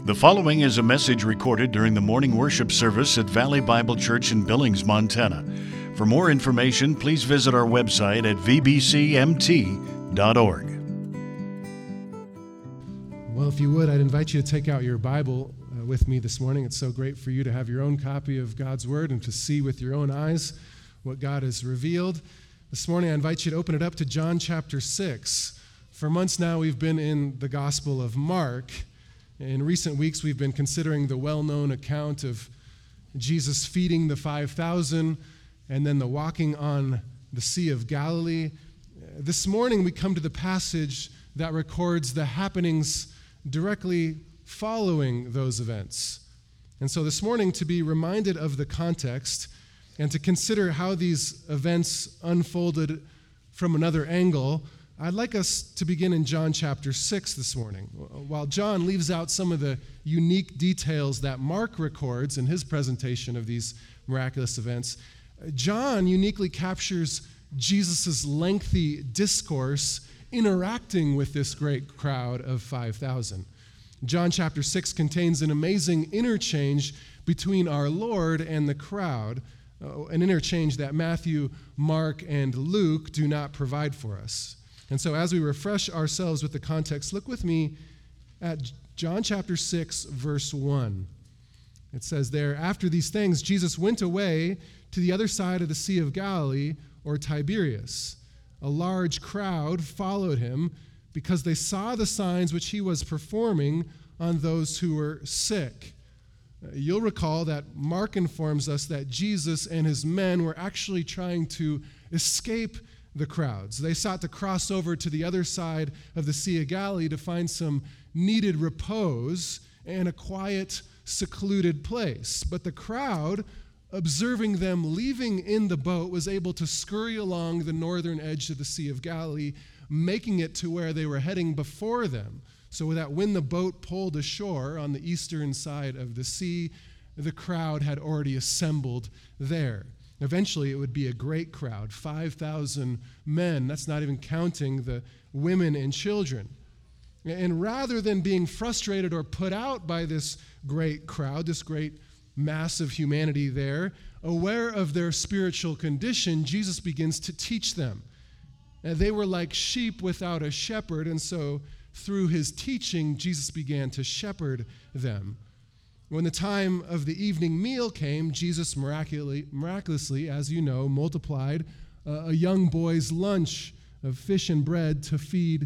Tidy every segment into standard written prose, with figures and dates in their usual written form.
The following is a message recorded during the morning worship service at Valley Bible Church in Billings, Montana. For more information, please visit our website at vbcmt.org. Well, if you would, I'd invite you to take out your Bible with me this morning. It's so great for you to have your own copy of God's Word and to see with your own eyes what God has revealed. This morning, I invite you to open it up to John chapter 6. For months now, we've been in the Gospel of Mark. In recent weeks, we've been considering the well-known account of Jesus feeding the 5,000 and then the walking on the Sea of Galilee. This morning, we come to the passage that records the happenings directly following those events. And so this morning, to be reminded of the context and to consider how these events unfolded from another angle, I'd like us to begin in John chapter 6 this morning. While John leaves out some of the unique details that Mark records in his presentation of these miraculous events, John uniquely captures Jesus' lengthy discourse interacting with this great crowd of 5,000. John chapter 6 contains an amazing interchange between our Lord and the crowd, an interchange that Matthew, Mark, and Luke do not provide for us. And so as we refresh ourselves with the context, look with me at John chapter 6, verse 1. It says there, "After these things, Jesus went away to the other side of the Sea of Galilee, or Tiberias. A large crowd followed him because they saw the signs which he was performing on those who were sick." You'll recall that Mark informs us that Jesus and his men were actually trying to escape the crowds. They sought to cross over to the other side of the Sea of Galilee to find some needed repose and a quiet, secluded place. But the crowd, observing them leaving in the boat, was able to scurry along the northern edge of the Sea of Galilee, making it to where they were heading before them, so that when the boat pulled ashore on the eastern side of the sea, the crowd had already assembled there. Eventually, it would be a great crowd, 5,000 men. That's not even counting the women and children. And rather than being frustrated or put out by this great crowd, this great mass of humanity there, aware of their spiritual condition, Jesus begins to teach them. They were like sheep without a shepherd, and so through his teaching, Jesus began to shepherd them. When the time of the evening meal came, Jesus miraculously, as you know, multiplied a young boy's lunch of fish and bread to feed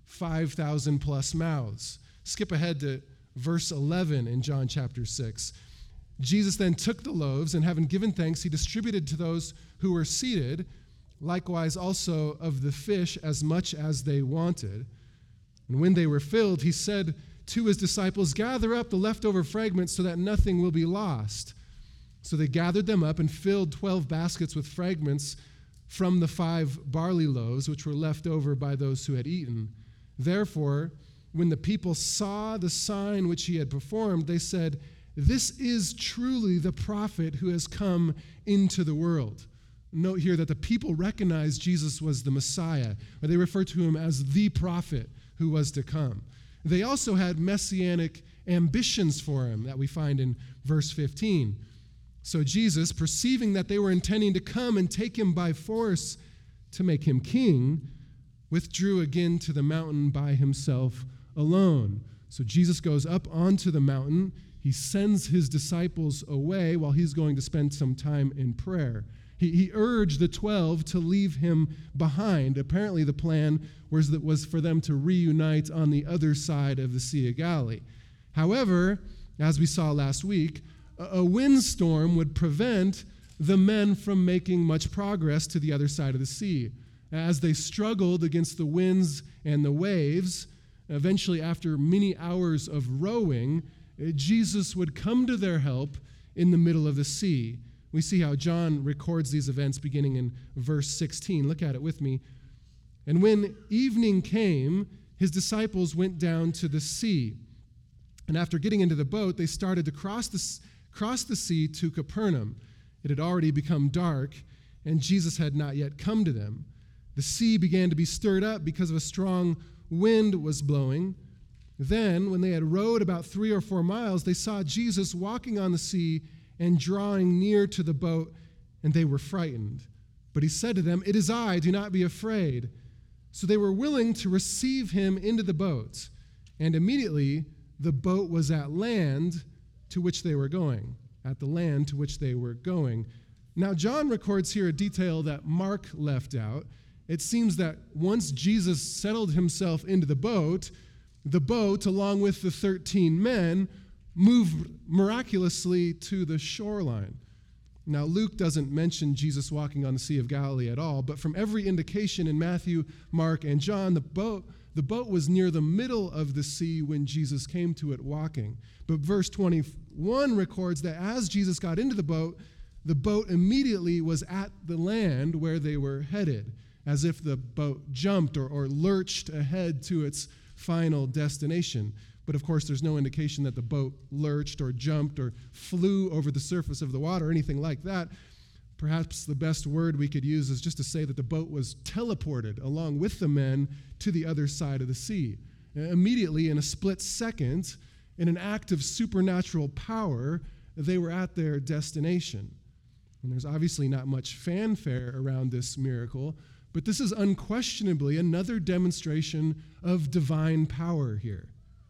5,000 plus mouths. Skip ahead to verse 11 in John chapter 6. Jesus then took the loaves, and having given thanks, he distributed to those who were seated, likewise also of the fish as much as they wanted. And when they were filled, he said to his disciples, "Gather up the leftover fragments so that nothing will be lost." So they gathered them up and filled 12 baskets with fragments from the 5 barley loaves, which were left over by those who had eaten. Therefore, when the people saw the sign which he had performed, they said, "This is truly the prophet who has come into the world." Note here that the people recognized Jesus was the Messiah, or they refer to him as the prophet who was to come. They also had messianic ambitions for him that we find in verse 15. So Jesus, perceiving that they were intending to come and take him by force to make him king, withdrew again to the mountain by himself alone. So Jesus goes up onto the mountain. He sends his disciples away while he's going to spend some time in prayer. He urged the 12 to leave him behind. Apparently the plan was for them to reunite on the other side of the Sea of Galilee. However, as we saw last week, a windstorm would prevent the men from making much progress to the other side of the sea. As they struggled against the winds and the waves, eventually after many hours of rowing, Jesus would come to their help in the middle of the sea. We see how John records these events beginning in verse 16. Look at it with me. "And when evening came, his disciples went down to the sea. And after getting into the boat, they started to cross the sea to Capernaum. It had already become dark, and Jesus had not yet come to them. The sea began to be stirred up because of a strong wind was blowing. Then, when they had rowed about 3 or 4 miles, they saw Jesus walking on the sea and drawing near to the boat, and they were frightened. But he said to them, "It is I, do not be afraid." So they were willing to receive him into the boat, and immediately the boat was at land to which they were going. At the land to which they were going. Now, John records here a detail that Mark left out. It seems that once Jesus settled himself into the boat, along with the 13 men, moved miraculously to the shoreline. Now, Luke doesn't mention Jesus walking on the Sea of Galilee at all, but from every indication in Matthew, Mark, and John, the boat was near the middle of the sea when Jesus came to it walking. But verse 21 records that as Jesus got into the boat immediately was at the land where they were headed, as if the boat jumped or lurched ahead to its final destination. But of course, there's no indication that the boat lurched or jumped or flew over the surface of the water or anything like that. Perhaps the best word we could use is just to say that the boat was teleported along with the men to the other side of the sea. Immediately, in a split second, in an act of supernatural power, they were at their destination. And there's obviously not much fanfare around this miracle, but this is unquestionably another demonstration of divine power here.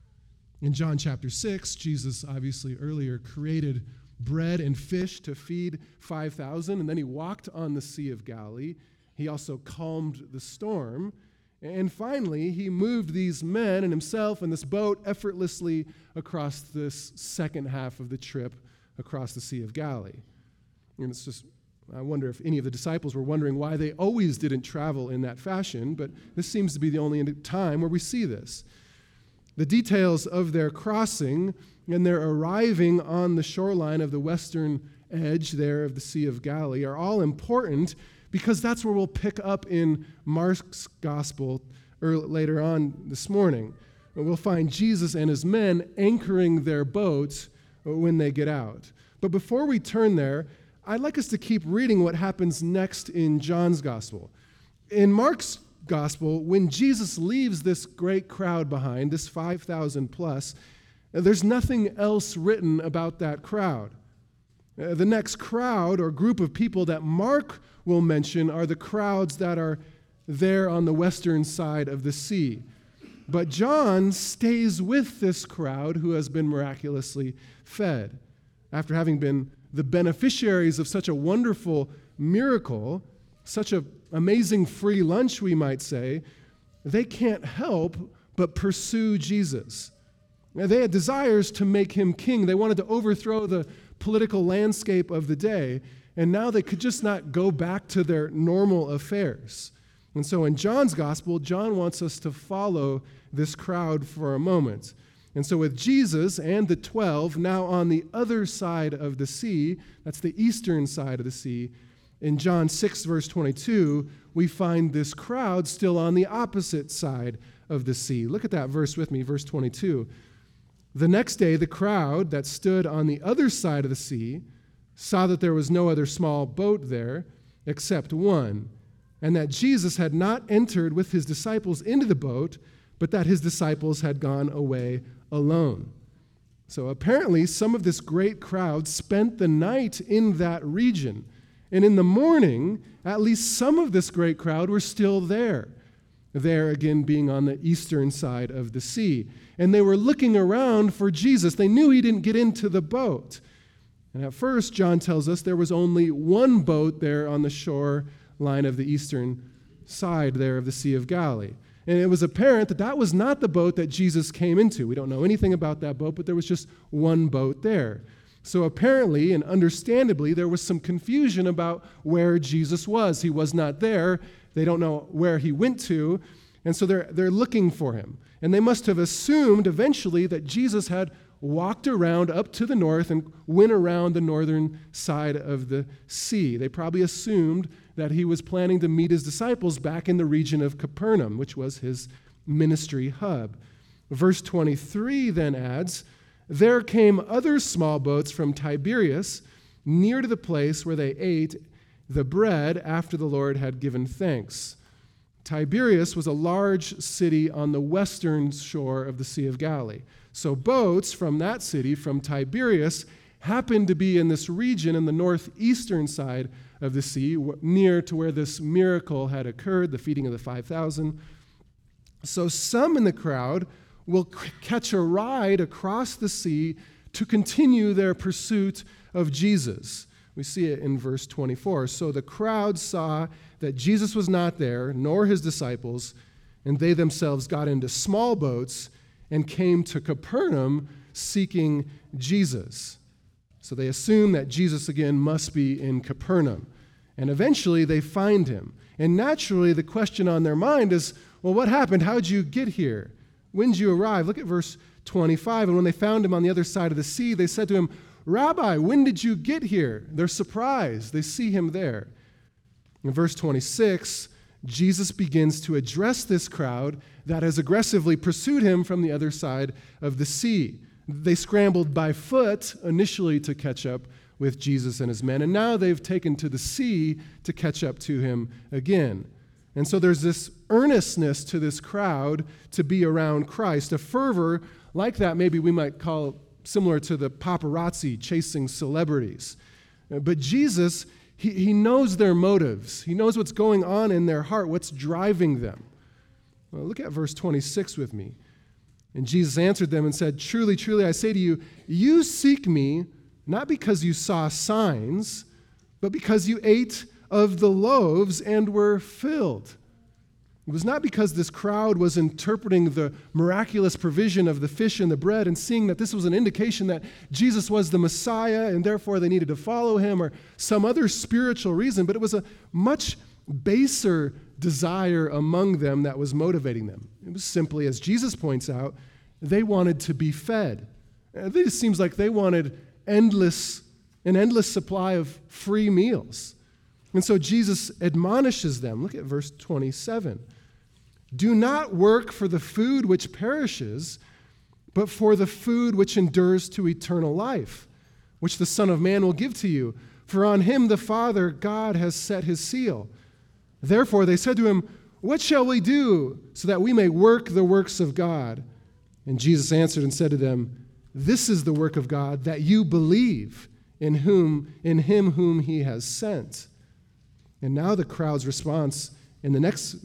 In John chapter 6, Jesus obviously earlier created bread and fish to feed 5,000, and then he walked on the Sea of Galilee. He also calmed the storm. And finally, he moved these men and himself and this boat effortlessly across this second half of the trip across the Sea of Galilee. And it's just, I wonder if any of the disciples were wondering why they always didn't travel in that fashion, but this seems to be the only time where we see this. The details of their crossing and their arriving on the shoreline of the western edge there of the Sea of Galilee are all important because that's where we'll pick up in Mark's gospel later on this morning. We'll find Jesus and his men anchoring their boats when they get out. But before we turn there, I'd like us to keep reading what happens next in John's gospel. In Mark's gospel, when Jesus leaves this great crowd behind, this 5,000 plus, there's nothing else written about that crowd. The next crowd or group of people that Mark will mention are the crowds that are there on the western side of the sea. But John stays with this crowd who has been miraculously fed. After having been the beneficiaries of such a wonderful miracle, such an amazing free lunch, we might say, they can't help but pursue Jesus. Now, they had desires to make him king. They wanted to overthrow the political landscape of the day, and now they could just not go back to their normal affairs. And so in John's gospel, John wants us to follow this crowd for a moment. And so with Jesus and the 12 now on the other side of the sea, that's the eastern side of the sea, in John 6, verse 22, we find this crowd still on the opposite side of the sea. Look at that verse with me, verse 22. The next day, the crowd that stood on the other side of the sea saw that there was no other small boat there except one, and that Jesus had not entered with his disciples into the boat, but that his disciples had gone away alone. So apparently, some of this great crowd spent the night in that region. And in the morning, at least some of this great crowd were still there. There again being on the eastern side of the sea. And they were looking around for Jesus. They knew he didn't get into the boat. And at first, John tells us there was only one boat there on the shoreline of the eastern side there of the Sea of Galilee. And it was apparent that that was not the boat that Jesus came into. We don't know anything about that boat, but there was just one boat there. So apparently and understandably, there was some confusion about where Jesus was. He was not there. They don't know where he went to. And so they're looking for him. And they must have assumed eventually that Jesus had walked around up to the north and went around the northern side of the sea. They probably assumed that he was planning to meet his disciples back in the region of Capernaum, which was his ministry hub. Verse 23 then adds, there came other small boats from Tiberias near to the place where they ate the bread after the Lord had given thanks. Tiberias was a large city on the western shore of the Sea of Galilee. So boats from that city, from Tiberias, happened to be in this region in the northeastern side of the sea, near to where this miracle had occurred, the feeding of the 5,000. So some in the crowd will catch a ride across the sea to continue their pursuit of Jesus. We see it in verse 24. So the crowd saw that Jesus was not there, nor his disciples, and they themselves got into small boats and came to Capernaum seeking Jesus. So they assume that Jesus again must be in Capernaum. And eventually they find him. And naturally the question on their mind is, well, what happened? How'd you get here? When did you arrive? Look at verse 25. And when they found him on the other side of the sea, they said to him, Rabbi, when did you get here? They're surprised. They see him there. In verse 26, Jesus begins to address this crowd that has aggressively pursued him from the other side of the sea. They scrambled by foot initially to catch up with Jesus and his men, and now they've taken to the sea to catch up to him again. And so there's this earnestness to this crowd to be around Christ, a fervor like that maybe we might call similar to the paparazzi chasing celebrities. But Jesus, he knows their motives. He knows what's going on in their heart, what's driving them. Well, look at verse 26 with me. And Jesus answered them and said, Truly, truly, I say to you, you seek me not because you saw signs, but because you ate of the loaves and were filled. It was not because this crowd was interpreting the miraculous provision of the fish and the bread and seeing that this was an indication that Jesus was the Messiah and therefore they needed to follow him or some other spiritual reason, but it was a much baser desire among them that was motivating them. It was simply, as Jesus points out, they wanted to be fed. It just seems like they wanted an endless supply of free meals. And so Jesus admonishes them. Look at verse 27. Do not work for the food which perishes, but for the food which endures to eternal life, which the Son of Man will give to you. For on him the Father, God, has set his seal. Therefore they said to him, What shall we do so that we may work the works of God? And Jesus answered and said to them, This is the work of God, that you believe in him whom he has sent. And now the crowd's response in the next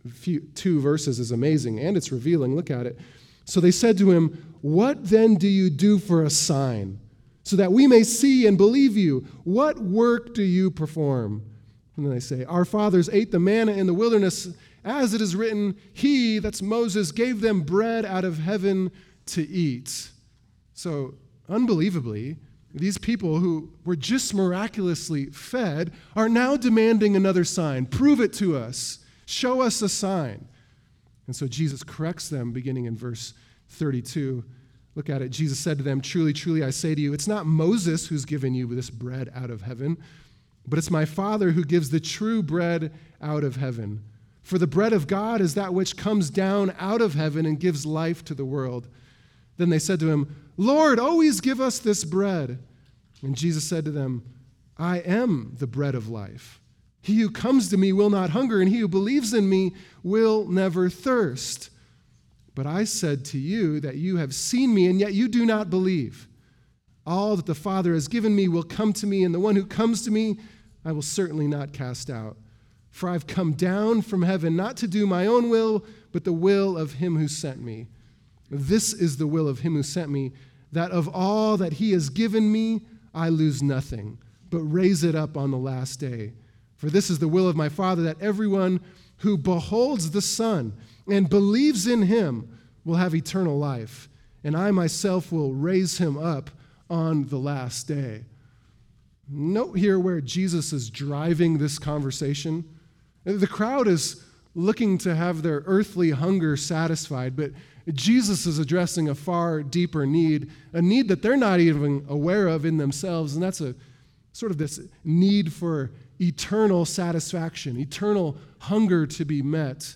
two verses is amazing, and it's revealing. Look at it. So they said to him, What then do you do for a sign, so that we may see and believe you? What work do you perform? And then they say, Our fathers ate the manna in the wilderness, as it is written, He, that's Moses, gave them bread out of heaven to eat. So, unbelievably, these people who were just miraculously fed are now demanding another sign. Prove it to us. Show us a sign. And so Jesus corrects them beginning in verse 32. Look at it. Jesus said to them, Truly, truly, I say to you, it's not Moses who's given you this bread out of heaven, but it's my Father who gives the true bread out of heaven. For the bread of God is that which comes down out of heaven and gives life to the world. Then they said to him, Lord, always give us this bread. And Jesus said to them, I am the bread of life. He who comes to me will not hunger, and he who believes in me will never thirst. But I said to you that you have seen me, and yet you do not believe. All that the Father has given me will come to me, and the one who comes to me I will certainly not cast out. For I've come down from heaven not to do my own will, but the will of him who sent me. This is the will of him who sent me, that of all that he has given me, I lose nothing, but raise it up on the last day. For this is the will of my Father, that everyone who beholds the Son and believes in him will have eternal life, and I myself will raise him up on the last day. Note here where Jesus is driving this conversation. The crowd is looking to have their earthly hunger satisfied, but Jesus is addressing a far deeper need, a need that they're not even aware of in themselves, and that's a sort of this need for eternal satisfaction, eternal hunger to be met.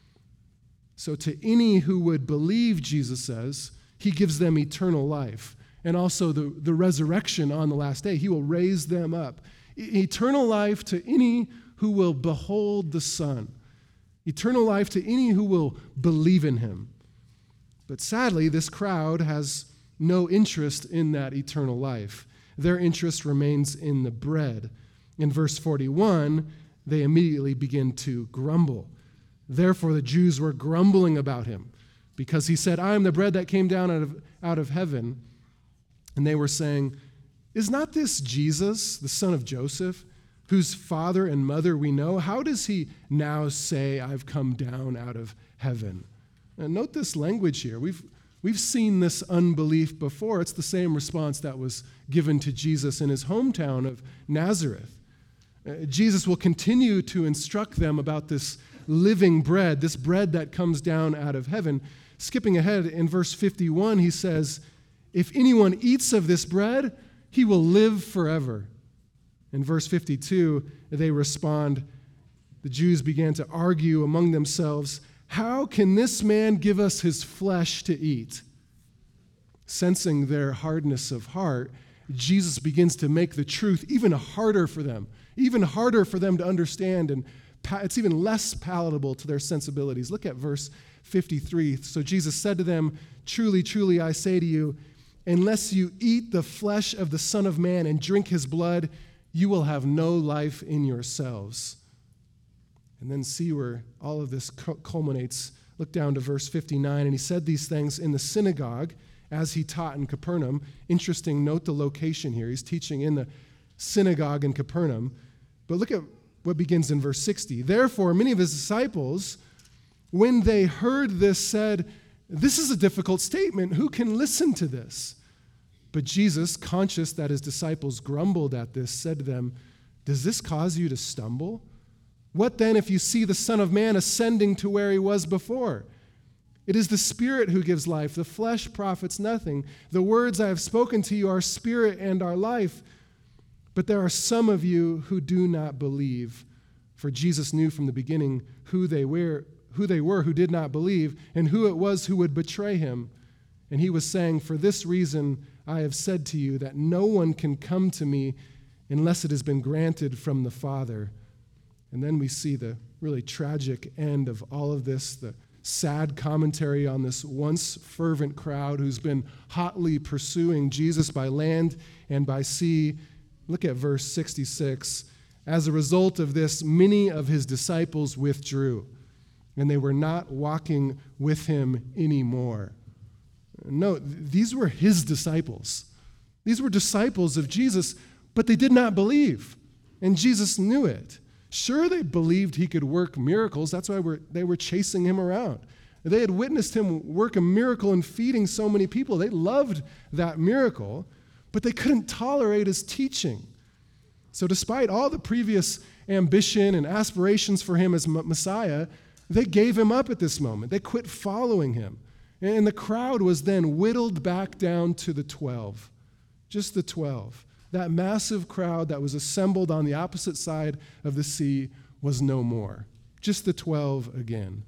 So to any who would believe, Jesus says, he gives them eternal life, and also the resurrection on the last day. He will raise them up. Eternal life to any who will behold the Son. eternal life to any who will believe in him. But sadly, this crowd has no interest in that eternal life. Their interest remains in the bread. In verse 41, they immediately begin to grumble. Therefore, the Jews were grumbling about him because he said, I am the bread that came down out of heaven. And they were saying, is not this Jesus, the son of Joseph, whose father and mother we know? How does he now say, I've come down out of heaven? And note this language here. We've seen this unbelief before. It's the same response that was given to Jesus in his hometown of Nazareth. Jesus will continue to instruct them about this living bread, this bread that comes down out of heaven. Skipping ahead in verse 51, he says, if anyone eats of this bread, he will live forever. In verse 52, they respond, the Jews began to argue among themselves, how can this man give us his flesh to eat? Sensing their hardness of heart, Jesus begins to make the truth even harder for them to understand, and it's even less palatable to their sensibilities. Look at verse 53. So Jesus said to them, truly, truly, I say to you, unless you eat the flesh of the Son of Man and drink his blood, you will have no life in yourselves. And then see where all of this culminates. Look down to verse 59. And he said these things in the synagogue as he taught in Capernaum. Interesting, note the location here. He's teaching in the synagogue in Capernaum. But look at what begins in verse 60. Therefore, many of his disciples, when they heard this, said, this is a difficult statement. Who can listen to this? But Jesus, conscious that his disciples grumbled at this, said to them, does this cause you to stumble? What then if you see the Son of Man ascending to where he was before? It is the Spirit who gives life. The flesh profits nothing. The words I have spoken to you are spirit and are life. But there are some of you who do not believe. For Jesus knew from the beginning who they were who did not believe, and who it was who would betray him. And he was saying, for this reason I have said to you that no one can come to me unless it has been granted from the Father. And then we see the really tragic end of all of this, the sad commentary on this once fervent crowd who's been hotly pursuing Jesus by land and by sea. Look at verse 66. As a result of this, many of his disciples withdrew, and they were not walking with him anymore. No, these were his disciples. These were disciples of Jesus, but they did not believe, and Jesus knew it. Sure, they believed he could work miracles. That's why they were chasing him around. They had witnessed him work a miracle in feeding so many people. They loved that miracle, but they couldn't tolerate his teaching. So despite all the previous ambition and aspirations for him as Messiah, they gave him up at this moment. They quit following him. And the crowd was then whittled back down to the 12, just the 12. That massive crowd that was assembled on the opposite side of the sea was no more. Just the 12 again.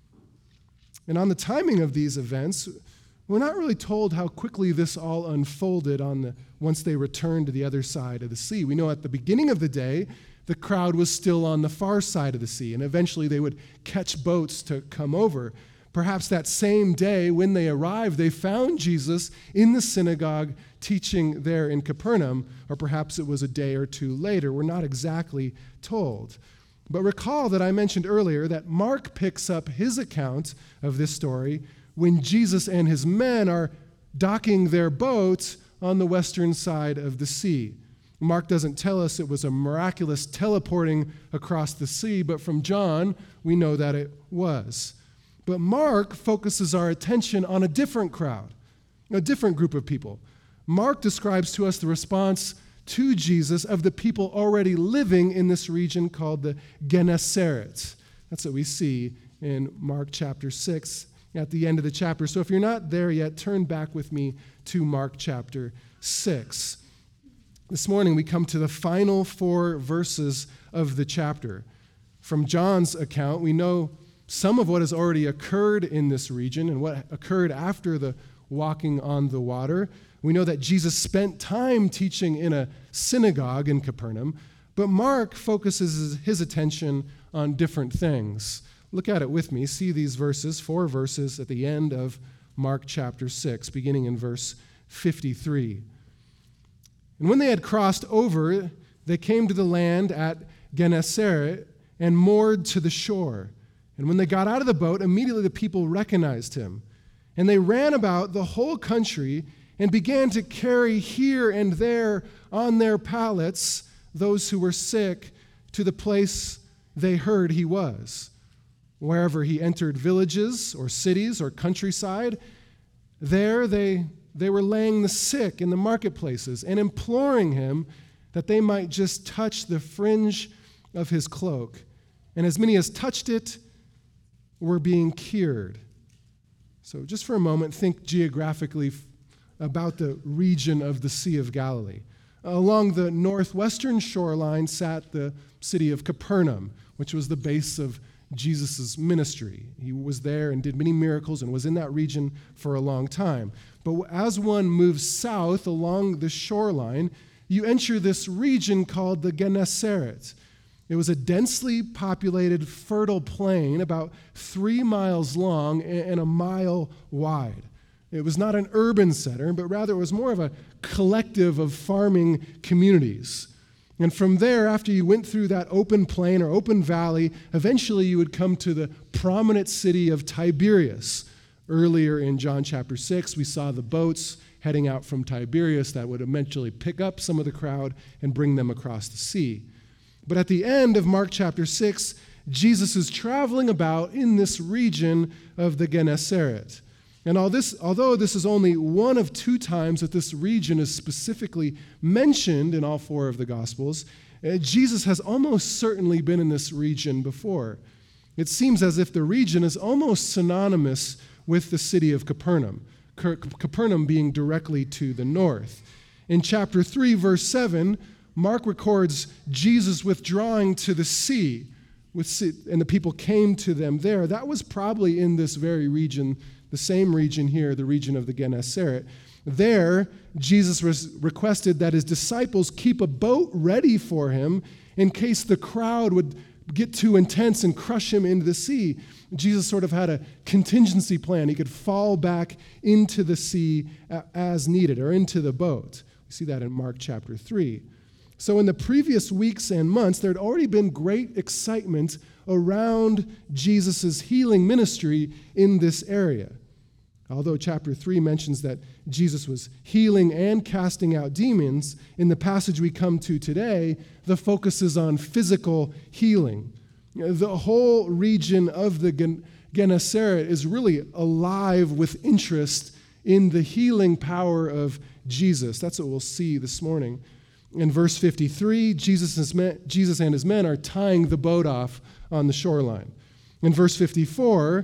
And on the timing of these events, we're not really told how quickly this all unfolded once they returned to the other side of the sea. We know at the beginning of the day, the crowd was still on the far side of the sea, and eventually they would catch boats to come over. Perhaps that same day when they arrived, they found Jesus in the synagogue teaching there in Capernaum, or perhaps it was a day or two later. We're not exactly told. But recall that I mentioned earlier that Mark picks up his account of this story when Jesus and his men are docking their boats on the western side of the sea. Mark doesn't tell us it was a miraculous teleporting across the sea, but from John, we know that it was. But Mark focuses our attention on a different crowd, a different group of people. Mark describes to us the response to Jesus of the people already living in this region called the Gennesaret. That's what we see in Mark chapter 6 at the end of the chapter. So if you're not there yet, turn back with me to Mark chapter 6. This morning we come to the final 4 verses of the chapter. From John's account, we know some of what has already occurred in this region and what occurred after the walking on the water. We know that Jesus spent time teaching in a synagogue in Capernaum, but Mark focuses his attention on different things. Look at it with me. See these verses, 4 verses at the end of Mark chapter 6, beginning in verse 53. And when they had crossed over, they came to the land at Gennesaret and moored to the shore. And when they got out of the boat, immediately the people recognized him. And they ran about the whole country and began to carry here and there on their pallets those who were sick to the place they heard he was. Wherever he entered villages or cities or countryside, there they were laying the sick in the marketplaces and imploring him that they might just touch the fringe of his cloak. And as many as touched it were being cured. So just for a moment, think geographically about the region of the Sea of Galilee. Along the northwestern shoreline sat the city of Capernaum, which was the base of Jesus' ministry. He was there and did many miracles and was in that region for a long time. But as one moves south along the shoreline, you enter this region called the Gennesaret. It was a densely populated, fertile plain about 3 miles long and a mile wide. It was not an urban center, but rather it was more of a collective of farming communities. And from there, after you went through that open plain or open valley, eventually you would come to the prominent city of Tiberias. Earlier in John chapter 6, we saw the boats heading out from Tiberias that would eventually pick up some of the crowd and bring them across the sea. But at the end of Mark chapter 6, Jesus is traveling about in this region of the Gennesaret. And although this is only one of 2 times that this region is specifically mentioned in all 4 of the Gospels, Jesus has almost certainly been in this region before. It seems as if the region is almost synonymous with the city of Capernaum, Capernaum being directly to the north. In chapter 3, verse 7, Mark records Jesus withdrawing to the sea, and the people came to them there. That was probably in this very region, the same region here, the region of the Gennesaret. There, Jesus requested that his disciples keep a boat ready for him in case the crowd would get too intense and crush him into the sea. Jesus sort of had a contingency plan. He could fall back into the sea as needed, or into the boat. We see that in Mark chapter 3. So in the previous weeks and months, there had already been great excitement around Jesus' healing ministry in this area. Although chapter 3 mentions that Jesus was healing and casting out demons, in the passage we come to today, the focus is on physical healing. The whole region of the Gennesaret is really alive with interest in the healing power of Jesus. That's what we'll see this morning. In verse 53, Jesus and his men are tying the boat off on the shoreline. In verse 54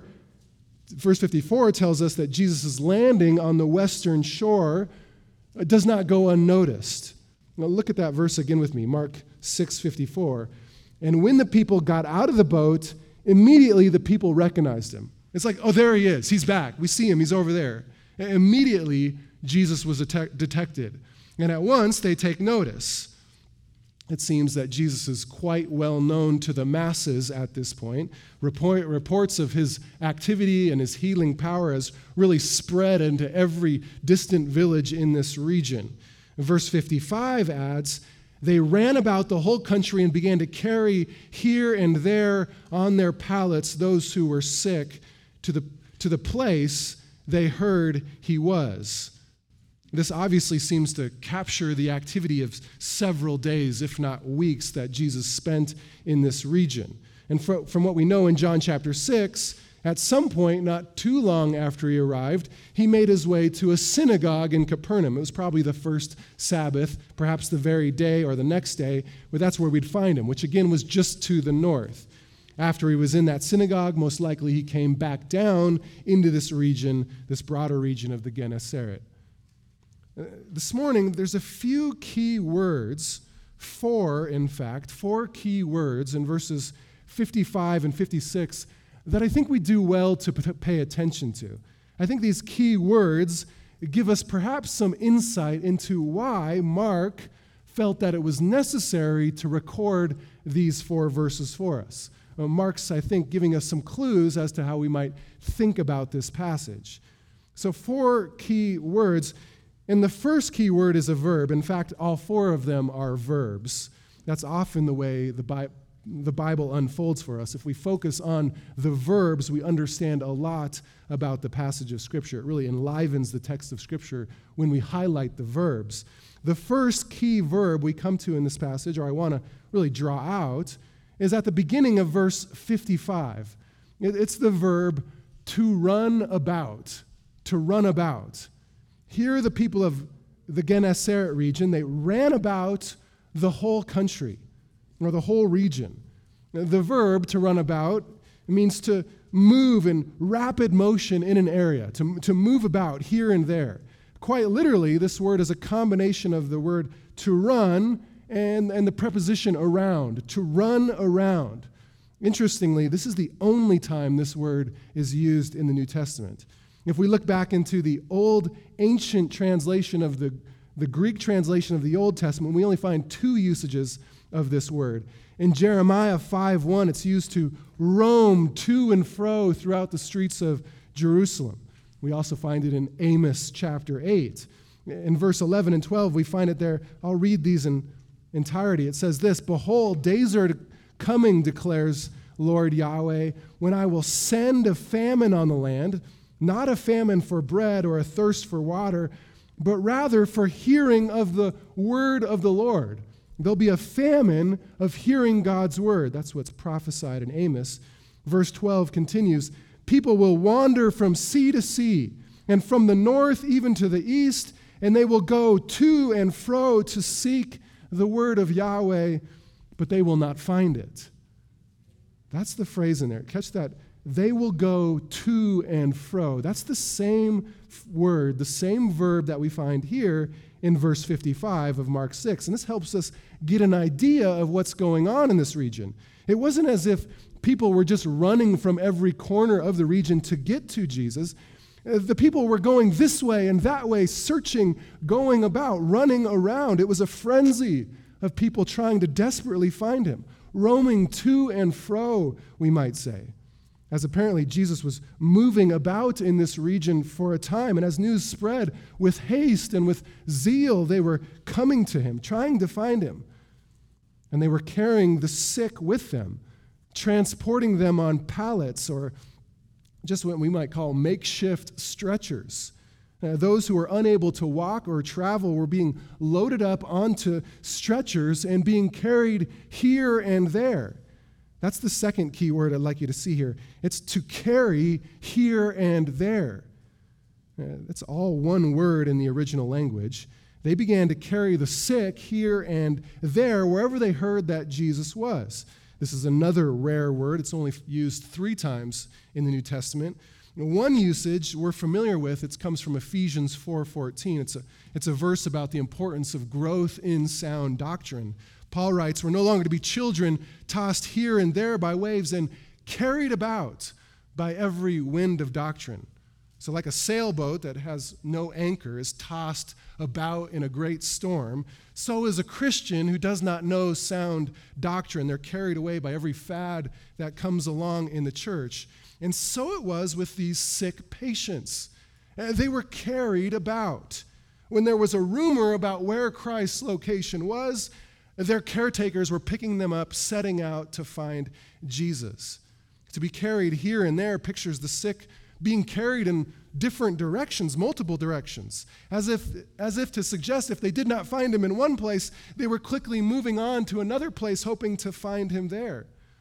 tells us that Jesus' landing on the western shore does not go unnoticed. Now look at that verse again with me, Mark 6:54. And when the people got out of the boat, immediately the people recognized him. It's like, oh, there he is. He's back. We see him. He's over there. And immediately, Jesus was detected. And at once, they take notice. It seems that Jesus is quite well known to the masses at this point. Reports of his activity and his healing power has really spread into every distant village in this region. Verse 55 adds, they ran about the whole country and began to carry here and there on their pallets those who were sick to the place they heard he was. This obviously seems to capture the activity of several days, if not weeks, that Jesus spent in this region. And from what we know in John chapter 6, at some point, not too long after he arrived, he made his way to a synagogue in Capernaum. It was probably the first Sabbath, perhaps the very day or the next day, but that's where we'd find him, which again was just to the north. After he was in that synagogue, most likely he came back down into this region, this broader region of the Gennesaret. This morning, there's a few key words, four key words in verses 55 and 56 that I think we do well to pay attention to. I think these key words give us perhaps some insight into why Mark felt that it was necessary to record these 4 verses for us. Mark's, I think, giving us some clues as to how we might think about this passage. So 4 key words, and the first key word is a verb. In fact, all 4 of them are verbs. That's often the way the Bible unfolds for us. If we focus on the verbs, we understand a lot about the passage of Scripture. It really enlivens the text of Scripture when we highlight the verbs. The first key verb we come to in this passage, or I want to really draw out, is at the beginning of verse 55. It's the verb to run about, to run about. Here the people of the Gennesaret region, they ran about the whole country, or the whole region. The verb to run about means to move in rapid motion in an area, to move about here and there. Quite literally, this word is a combination of the word to run and the preposition around, to run around. Interestingly, this is the only time this word is used in the New Testament. If we look back into the old ancient translation of the Greek translation of the Old Testament, we only find 2 usages of this word. In Jeremiah 5:1, it's used to roam to and fro throughout the streets of Jerusalem. We also find it in Amos chapter 8. In verse 11 and 12, we find it there. I'll read these in entirety. It says this, "Behold, days are coming, declares Lord Yahweh, when I will send a famine on the land, not a famine for bread or a thirst for water, but rather for hearing of the word of the Lord." There'll be a famine of hearing God's word. That's what's prophesied in Amos. Verse 12 continues, "People will wander from sea to sea, and from the north even to the east, and they will go to and fro to seek the word of Yahweh, but they will not find it." That's the phrase in there. Catch that. They will go to and fro. That's the same word, the same verb that we find here in verse 55 of Mark 6. And this helps us get an idea of what's going on in this region. It wasn't as if people were just running from every corner of the region to get to Jesus. The people were going this way and that way, searching, going about, running around. It was a frenzy of people trying to desperately find him, roaming to and fro, we might say, as apparently Jesus was moving about in this region for a time. And as news spread with haste and with zeal, they were coming to him, trying to find him. And they were carrying the sick with them, transporting them on pallets or just what we might call makeshift stretchers. Those who were unable to walk or travel were being loaded up onto stretchers and being carried here and there. That's the second key word I'd like you to see here. It's to carry here and there. That's all one word in the original language. They began to carry the sick here and there wherever they heard that Jesus was. This is another rare word. It's only used 3 times in the New Testament. One usage we're familiar with, it comes from Ephesians 4:14. It's a verse about the importance of growth in sound doctrine. Paul writes, "We're no longer to be children tossed here and there by waves and carried about by every wind of doctrine." So like a sailboat that has no anchor is tossed about in a great storm, so is a Christian who does not know sound doctrine. They're carried away by every fad that comes along in the church. And so it was with these sick patients. They were carried about. When there was a rumor about where Christ's location was, their caretakers were picking them up, setting out to find Jesus. To be carried here and there pictures the sick being carried in different directions, multiple directions, as if to suggest if they did not find him in one place, they were quickly moving on to another place, hoping to find him there.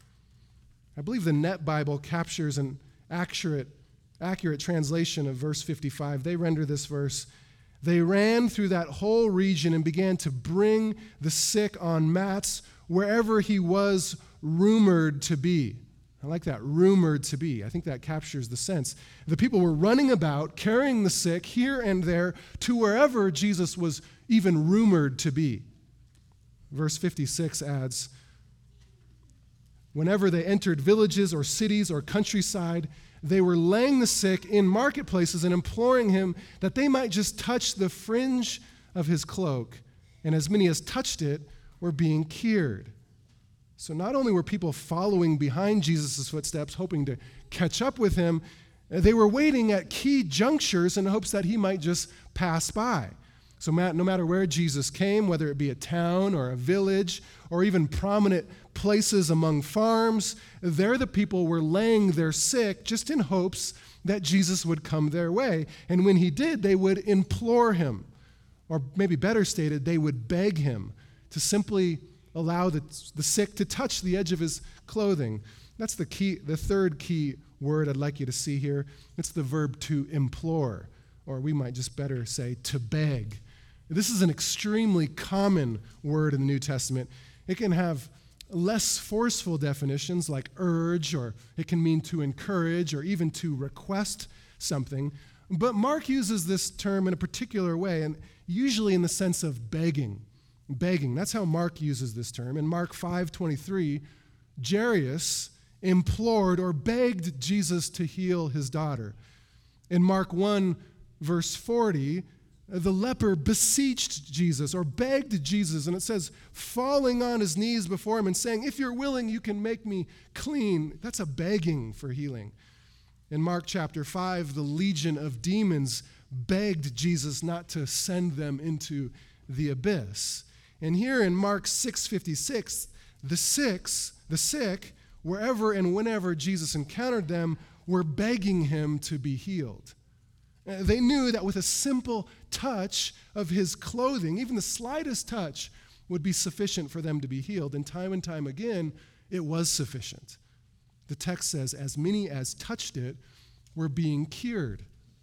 I believe the Net Bible captures an accurate translation of verse 55. They render this verse, "They ran through that whole region and began to bring the sick on mats wherever he was rumored to be." I like that, rumored to be. I think that captures the sense. The people were running about, carrying the sick here and there to wherever Jesus was even rumored to be. Verse 56 adds, "Whenever they entered villages or cities or countryside, they were laying the sick in marketplaces and imploring him that they might just touch the fringe of his cloak. And as many as touched it were being cured." So not only were people following behind Jesus' footsteps, hoping to catch up with him, they were waiting at key junctures in hopes that he might just pass by. So no matter where Jesus came, whether it be a town or a village or even prominent places among farms, there the people were laying their sick just in hopes that Jesus would come their way. And when he did, they would implore him, or maybe better stated, they would beg him to simply allow the sick to touch the edge of his clothing. That's the third key word I'd like you to see here. It's the verb to implore, or we might just better say to beg. This is an extremely common word in the New Testament. It can have less forceful definitions like urge, or it can mean to encourage, or even to request something. But Mark uses this term in a particular way, and usually in the sense of begging. Begging, that's how Mark uses this term. In Mark 5:23, Jairus implored or begged Jesus to heal his daughter. In Mark 1, verse 40, the leper beseeched Jesus or begged Jesus, and it says, falling on his knees before him and saying, if you're willing, you can make me clean. That's a begging for healing. In Mark chapter 5, the legion of demons begged Jesus not to send them into the abyss. And here in Mark 6:56, the sick, wherever and whenever Jesus encountered them, were begging him to be healed. They knew that with a simple touch of his clothing, even the slightest touch, would be sufficient for them to be healed. And time again, it was sufficient. The text says, as many as touched it were being cured.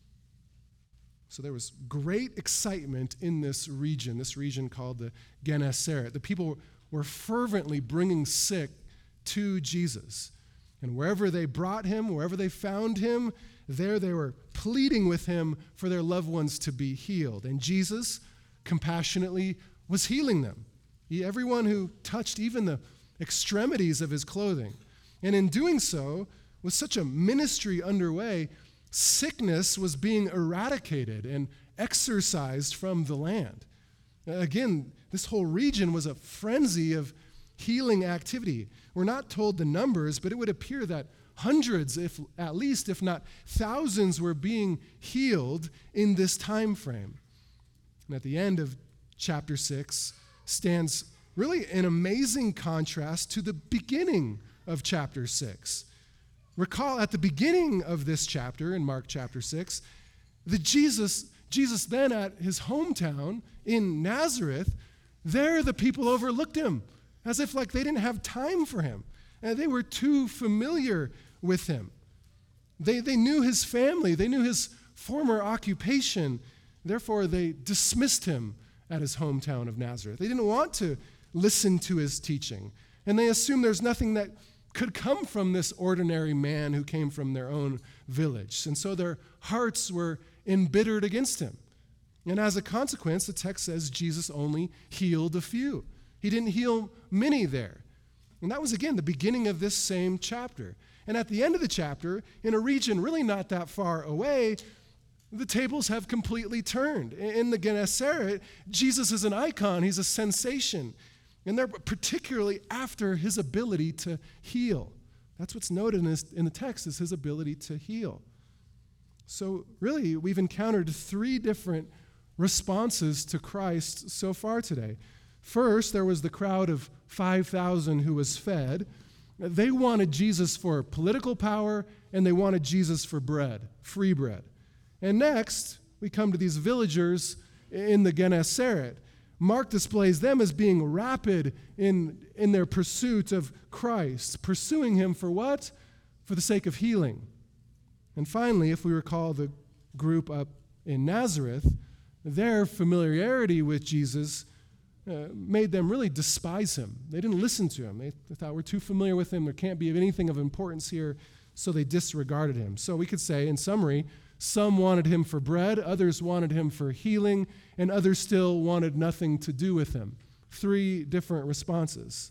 So there was great excitement in this region called the Gennesaret. The people were fervently bringing sick to Jesus. And wherever they brought him, wherever they found him, there they were pleading with him for their loved ones to be healed. And Jesus compassionately was healing them. Everyone who touched even the extremities of his clothing. And in doing so, with such a ministry underway, sickness was being eradicated and exorcised from the land. Again, this whole region was a frenzy of healing activity. We're not told the numbers, but it would appear that hundreds, if not thousands, were being healed in this time frame. And at the end of chapter 6 stands really an amazing contrast to the beginning of chapter 6. Recall at the beginning of this chapter, in Mark chapter 6, Jesus then at his hometown in Nazareth, there the people overlooked him as if like they didn't have time for him. And they were too familiar with him. They knew his family. They knew his former occupation. Therefore, they dismissed him at his hometown of Nazareth. They didn't want to listen to his teaching. And they assumed there's nothing that could come from this ordinary man who came from their own village. And so their hearts were embittered against him. And as a consequence, the text says Jesus only healed a few. He didn't heal many there. And that was, again, the beginning of this same chapter. And at the end of the chapter, in a region really not that far away, the tables have completely turned. In the Gennesaret, Jesus is an icon. He's a sensation. And they're particularly after his ability to heal. That's what's noted in the text, is his ability to heal. So really, we've encountered three different responses to Christ so far today. First, there was the crowd of 5,000 who was fed. They wanted Jesus for political power, and they wanted Jesus for bread, free bread. And next, we come to these villagers in the Gennesaret. Mark displays them as being rapid in their pursuit of Christ, pursuing him for what? For the sake of healing. And finally, if we recall the group up in Nazareth, their familiarity with Jesus made them really despise him. They didn't listen to him. They thought, we're too familiar with him. There can't be anything of importance here, so they disregarded him. So we could say, in summary, some wanted him for bread, others wanted him for healing, and others still wanted nothing to do with him. Three different responses.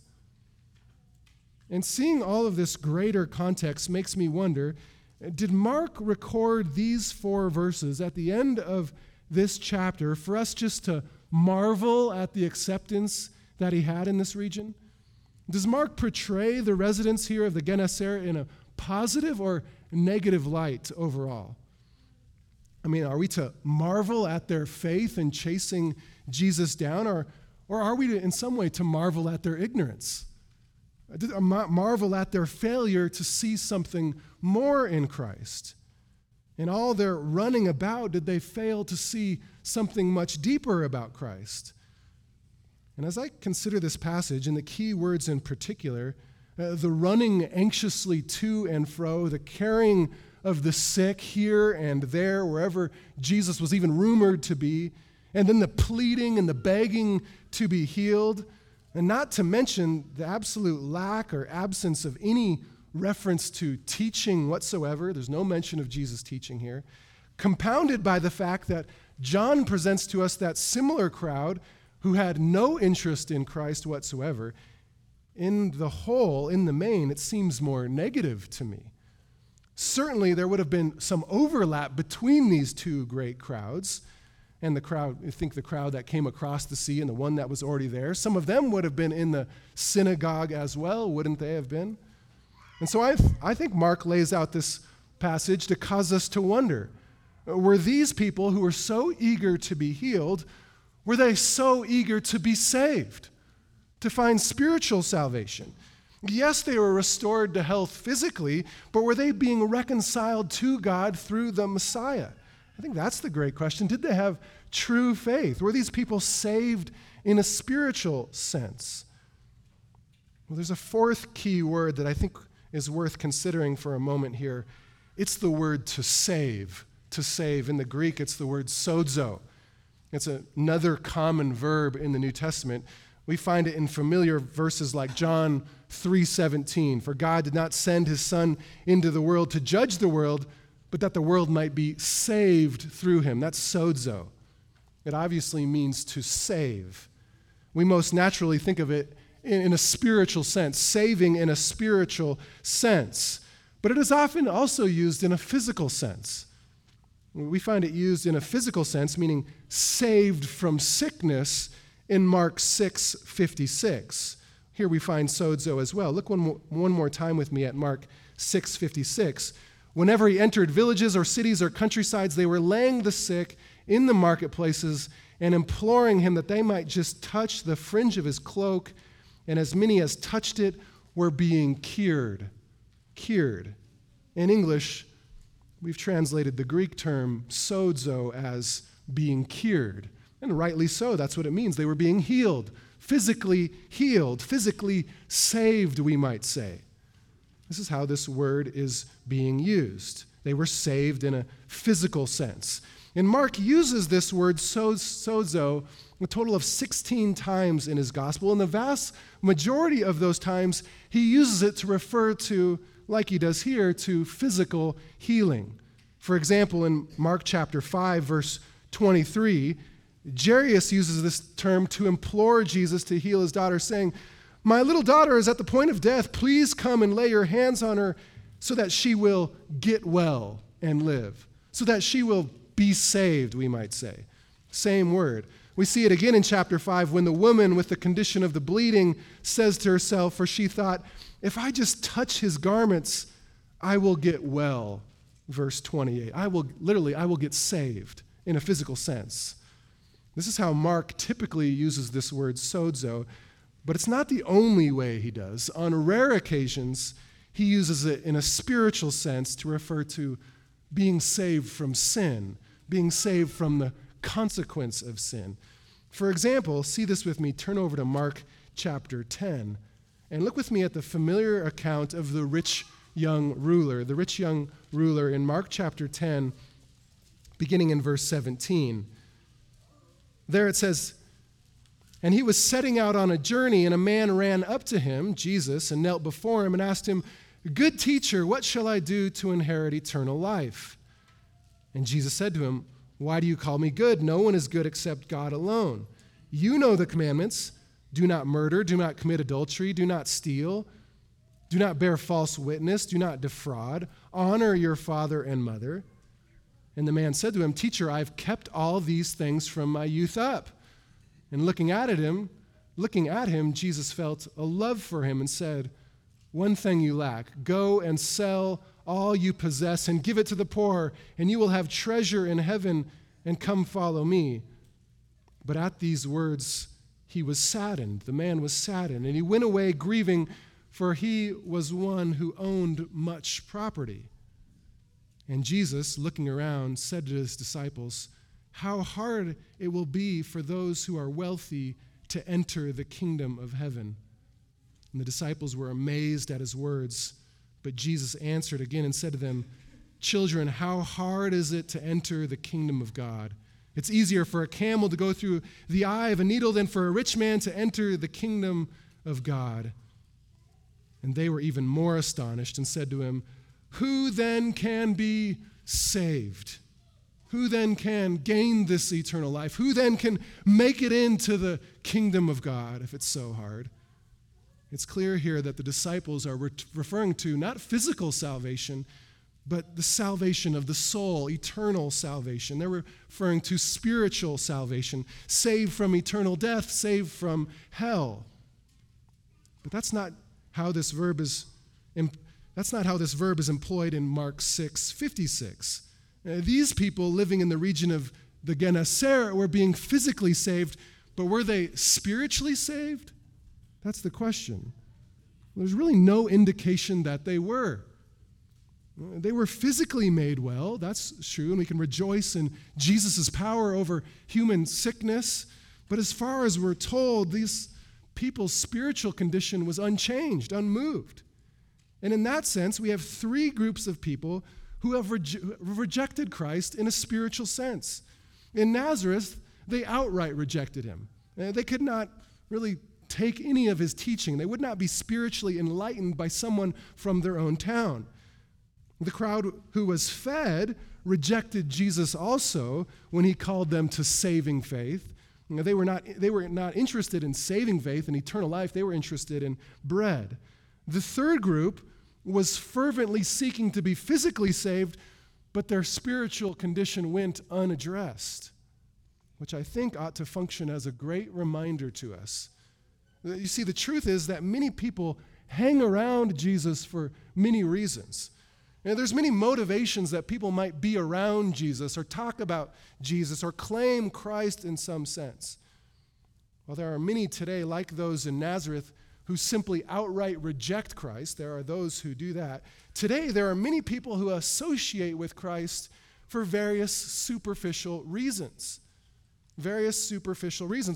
And seeing all of this greater context makes me wonder, did Mark record these 4 verses at the end of this chapter for us just to marvel at the acceptance that he had in this region? Does Mark portray the residents here of the Gennesaret in a positive or negative light overall? I mean, are we to marvel at their faith in chasing Jesus down, or are we in some way to marvel at their ignorance? Marvel at their failure to see something more in Christ? In all their running about, did they fail to see something much deeper about Christ? And as I consider this passage, and the key words in particular, the running anxiously to and fro, the carrying of the sick here and there, wherever Jesus was even rumored to be, and then the pleading and the begging to be healed, and not to mention the absolute lack or absence of any reference to teaching whatsoever. There's no mention of Jesus' teaching here, compounded by the fact that John presents to us that similar crowd who had no interest in Christ whatsoever. In the whole, in the main, it seems more negative to me. Certainly, there would have been some overlap between these two great crowds, and the crowd, I think the crowd that came across the sea and the one that was already there. Some of them would have been in the synagogue as well, wouldn't they have been? And so I think Mark lays out this passage to cause us to wonder, were these people who were so eager to be healed, were they so eager to be saved, to find spiritual salvation? Yes, they were restored to health physically, but were they being reconciled to God through the Messiah? I think that's the great question. Did they have true faith? Were these people saved in a spiritual sense? Well, there's a fourth key word that I think is worth considering for a moment here. It's the word to save. To save. In the Greek, it's the word sozo. It's another common verb in the New Testament. We find it in familiar verses like John 3:17. For God did not send his Son into the world to judge the world, but that the world might be saved through him. That's sozo. It obviously means to save. We most naturally think of it in a spiritual sense, saving in a spiritual sense. But it is often also used in a physical sense. We find it used in a physical sense, meaning saved from sickness, in Mark 6:56. Here we find sozo as well. Look one more time with me at Mark 6:56. Whenever he entered villages or cities or countrysides, they were laying the sick in the marketplaces and imploring him that they might just touch the fringe of his cloak, and as many as touched it were being cured. Cured. In English, we've translated the Greek term sozo as being cured. And rightly so, that's what it means. They were being healed, physically saved, we might say. This is how this word is being used. They were saved in a physical sense. And Mark uses this word sozo a total of 16 times in his gospel. And the vast majority of those times, he uses it to refer to, like he does here, to physical healing. For example, in Mark chapter 5, verse 23, Jairus uses this term to implore Jesus to heal his daughter, saying, "My little daughter is at the point of death. Please come and lay your hands on her so that she will get well and live." So that she will be saved, we might say. Same word. We see it again in chapter 5 when the woman with the condition of the bleeding says to herself, for she thought, if I just touch his garments, I will get well. Verse 28. I will get saved in a physical sense. This is how Mark typically uses this word sozo, but it's not the only way he does. On rare occasions, he uses it in a spiritual sense to refer to being saved from sin, being saved from the consequence of sin. For example, see this with me, turn over to Mark chapter 10, and look with me at the familiar account of the rich young ruler. The rich young ruler in Mark chapter 10, beginning in verse 17. There it says, and he was setting out on a journey, and a man ran up to him, Jesus, and knelt before him and asked him, "Good teacher, what shall I do to inherit eternal life?" And Jesus said to him, "Why do you call me good? No one is good except God alone. You know the commandments. Do not murder, do not commit adultery, do not steal, do not bear false witness, do not defraud, honor your father and mother." And the man said to him, "Teacher, I've kept all these things from my youth up." And looking at him, looking at him, Jesus felt a love for him and said, "One thing you lack. Go and sell all you possess and give it to the poor, and you will have treasure in heaven, and come follow me." But at these words, he was saddened. The man was saddened, and he went away grieving, for he was one who owned much property. And Jesus, looking around, said to his disciples, "How hard it will be for those who are wealthy to enter the kingdom of heaven." And the disciples were amazed at his words. But Jesus answered again and said to them, "Children, how hard is it to enter the kingdom of God? It's easier for a camel to go through the eye of a needle than for a rich man to enter the kingdom of God." And they were even more astonished and said to him, "Who then can be saved? Who then can gain this eternal life? Who then can make it into the kingdom of God if it's so hard?" It's clear here that the disciples are referring to not physical salvation, but the salvation of the soul, eternal salvation. They're referring to spiritual salvation, saved from eternal death, saved from hell. But that's not how this verb is employed in Mark 6:56. These people living in the region of the Gennesaret were being physically saved, but were they spiritually saved? That's the question. There's really no indication that they were. They were physically made well, that's true, and we can rejoice in Jesus' power over human sickness. But as far as we're told, these people's spiritual condition was unchanged, unmoved. And in that sense, we have three groups of people who have rejected Christ in a spiritual sense. In Nazareth, they outright rejected him. They could not really take any of his teaching. They would not be spiritually enlightened by someone from their own town. The crowd who was fed rejected Jesus also when he called them to saving faith. They were not interested in saving faith and eternal life. They were interested in bread. The third group was fervently seeking to be physically saved, but their spiritual condition went unaddressed, which I think ought to function as a great reminder to us. You see, the truth is that many people hang around Jesus for many reasons. And there's many motivations that people might be around Jesus or talk about Jesus or claim Christ in some sense. Well, there are many today, like those in Nazareth, who simply outright reject Christ. There are those who do that. Today, there are many people who associate with Christ for various superficial reasons. Various superficial reasons.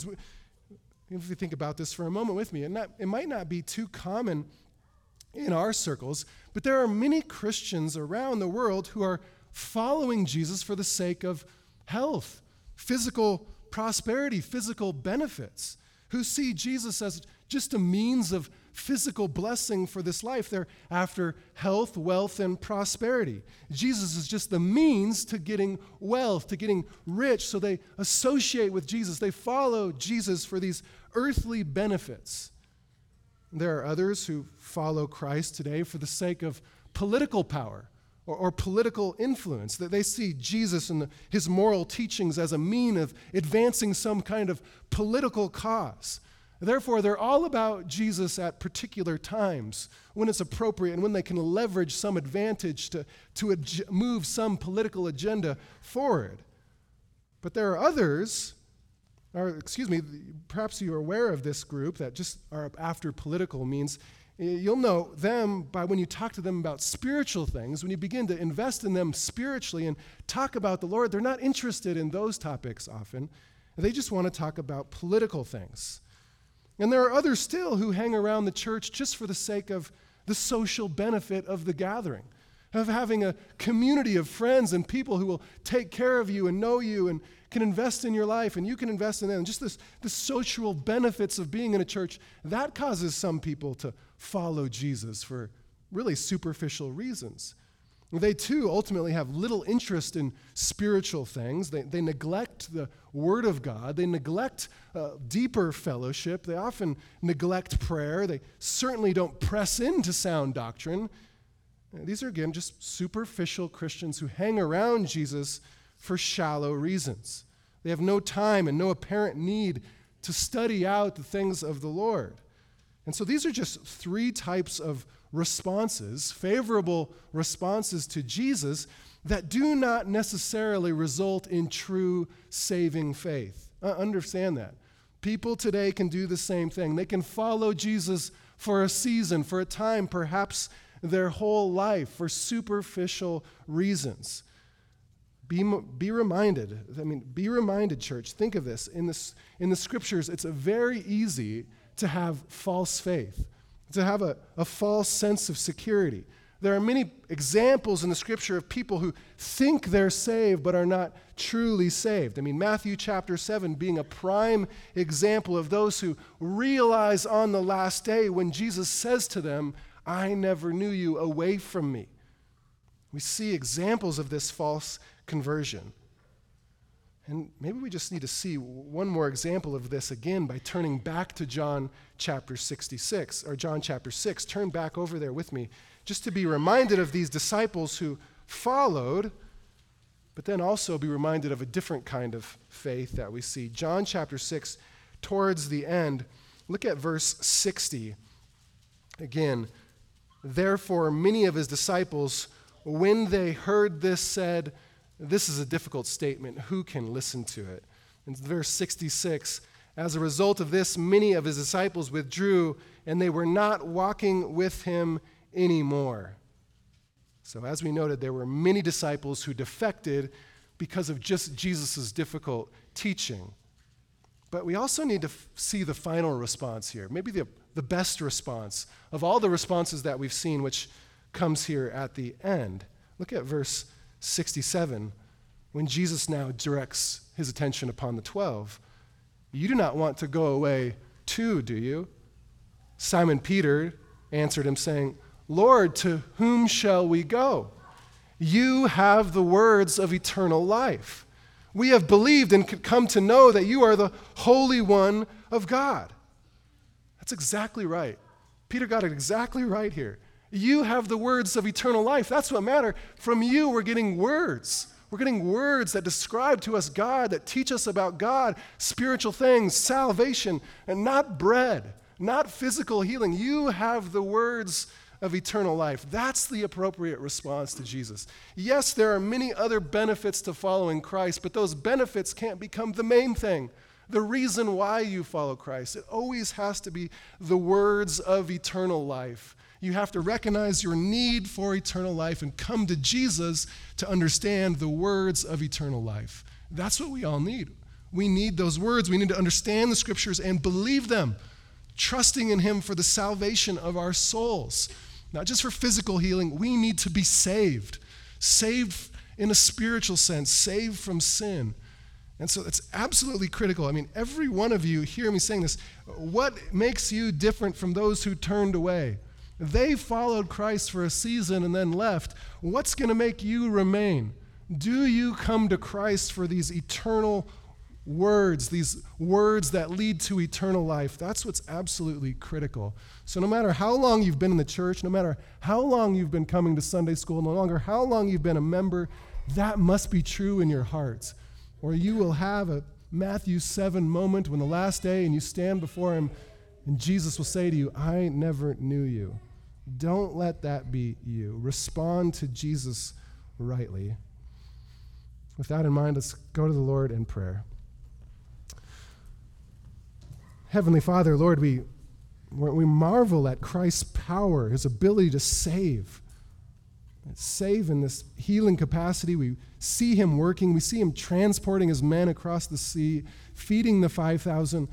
If you think about this for a moment with me, it might not be too common in our circles, but there are many Christians around the world who are following Jesus for the sake of health, physical prosperity, physical benefits, who see Jesus as just a means of physical blessing for this life. They're after health, wealth, and prosperity. Jesus is just the means to getting wealth, to getting rich, so they associate with Jesus. They follow Jesus for these earthly benefits. There are others who follow Christ today for the sake of political power or political influence, that they see Jesus and his moral teachings as a mean of advancing some kind of political cause. Therefore, they're all about Jesus at particular times when it's appropriate and when they can leverage some advantage to move some political agenda forward. But there are others, perhaps you're aware of this group that just are after political means. You'll know them by when you talk to them about spiritual things. When you begin to invest in them spiritually and talk about the Lord, they're not interested in those topics often. They just want to talk about political things. And there are others still who hang around the church just for the sake of the social benefit of the gathering, of having a community of friends and people who will take care of you and know you and can invest in your life and you can invest in them. Just the social benefits of being in a church, that causes some people to follow Jesus for really superficial reasons. They too ultimately have little interest in spiritual things. They neglect the Word of God. They neglect deeper fellowship. They often neglect prayer. They certainly don't press into sound doctrine. These are, again, just superficial Christians who hang around Jesus for shallow reasons. They have no time and no apparent need to study out the things of the Lord. And so these are just three types of responses, favorable responses to Jesus, that do not necessarily result in true saving faith. Understand that. People today can do the same thing. They can follow Jesus for a season, for a time, perhaps their whole life, for superficial reasons. Be reminded. Be reminded, church. Think of this. In the scriptures, it's very easy to have false faith, to have a false sense of security. There are many examples in the scripture of people who think they're saved but are not truly saved. Matthew chapter 7 being a prime example of those who realize on the last day when Jesus says to them, "I never knew you, away from me." We see examples of this false conversion. And maybe we just need to see one more example of this again by turning back to John chapter 66, or John chapter 6. Turn back over there with me, just to be reminded of these disciples who followed, but then also be reminded of a different kind of faith that we see. John chapter 6, towards the end, look at verse 60. Again, therefore many of his disciples, when they heard this, said, this is a difficult statement, who can listen to it? In verse 66, as a result of this, many of his disciples withdrew, and they were not walking with him anymore. So as we noted, there were many disciples who defected because of just Jesus' difficult teaching. But we also need to see the final response here, maybe the best response of all the responses that we've seen, which comes here at the end. Look at verse 67, when Jesus now directs his attention upon the 12. You do not want to go away too, do you? Simon Peter answered him, saying, Lord, to whom shall we go? You have the words of eternal life. We have believed and could come to know that you are the Holy One of God. That's exactly right. Peter got it exactly right here. You have the words of eternal life. That's what matters. From you, we're getting words. We're getting words that describe to us God, that teach us about God, spiritual things, salvation, and not bread, not physical healing. You have the words of eternal life. That's the appropriate response to Jesus. Yes, there are many other benefits to following Christ, but those benefits can't become the main thing, the reason why you follow Christ. It always has to be the words of eternal life. You have to recognize your need for eternal life and come to Jesus to understand the words of eternal life. That's what we all need. We need those words. We need to understand the scriptures and believe them, trusting in him for the salvation of our souls. Not just for physical healing. We need to be saved. Saved in a spiritual sense. Saved from sin. And so it's absolutely critical. Every one of you hear me saying this. What makes you different from those who turned away? They followed Christ for a season and then left. What's going to make you remain? Do you come to Christ for these eternal words, these words that lead to eternal life? That's what's absolutely critical. So no matter how long you've been in the church, no matter how long you've been coming to Sunday school, no longer how long you've been a member, that must be true in your hearts. Or you will have a Matthew 7 moment when the last day and you stand before him and Jesus will say to you, I never knew you. Don't let that be you. Respond to Jesus rightly. With that in mind, let's go to the Lord in prayer. Heavenly Father, Lord, we marvel at Christ's power, his ability to save. Save in this healing capacity. We see him working. We see him transporting his men across the sea, feeding the 5,000.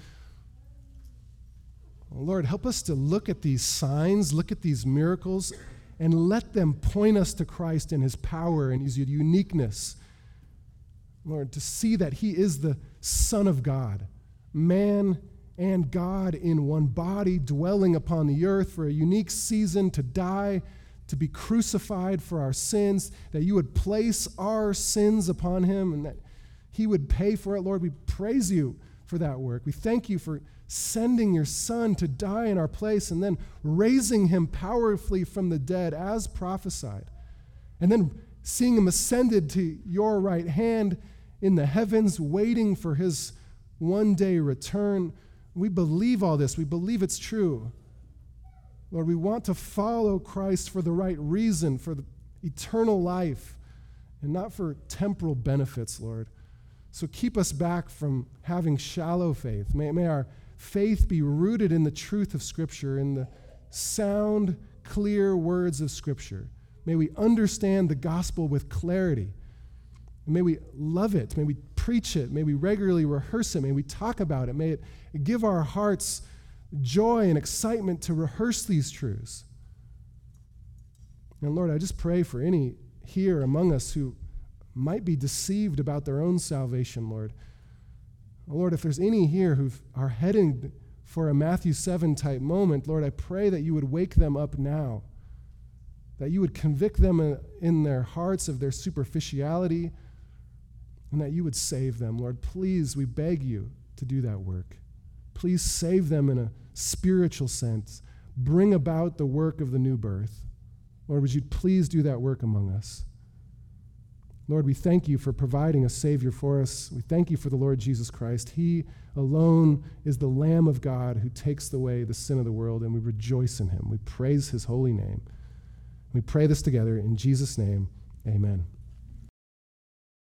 Lord, help us to look at these signs, look at these miracles, and let them point us to Christ and his power and his uniqueness. Lord, to see that he is the Son of God, man and God in one body, dwelling upon the earth for a unique season to die, to be crucified for our sins, that you would place our sins upon him and that he would pay for it. Lord, we praise you for that work. We thank you for sending your Son to die in our place and then raising him powerfully from the dead as prophesied. And then seeing him ascended to your right hand in the heavens, waiting for his one day return. We believe all this. We believe it's true. Lord, we want to follow Christ for the right reason, for the eternal life, and not for temporal benefits, Lord. So keep us back from having shallow faith. May our faith be rooted in the truth of Scripture, in the sound, clear words of Scripture. May we understand the gospel with clarity. May we love it. May we preach it. May we regularly rehearse it. May we talk about it. May it give our hearts joy and excitement to rehearse these truths. And Lord, I just pray for any here among us who might be deceived about their own salvation, Lord. Lord, if there's any here who are heading for a Matthew 7 type moment, Lord, I pray that you would wake them up now, that you would convict them in their hearts of their superficiality, and that you would save them. Lord, please, we beg you to do that work. Please save them in a spiritual sense. Bring about the work of the new birth. Lord, would you please do that work among us? Lord, we thank you for providing a Savior for us. We thank you for the Lord Jesus Christ. He alone is the Lamb of God who takes away the sin of the world, and we rejoice in him. We praise his holy name. We pray this together in Jesus' name. Amen.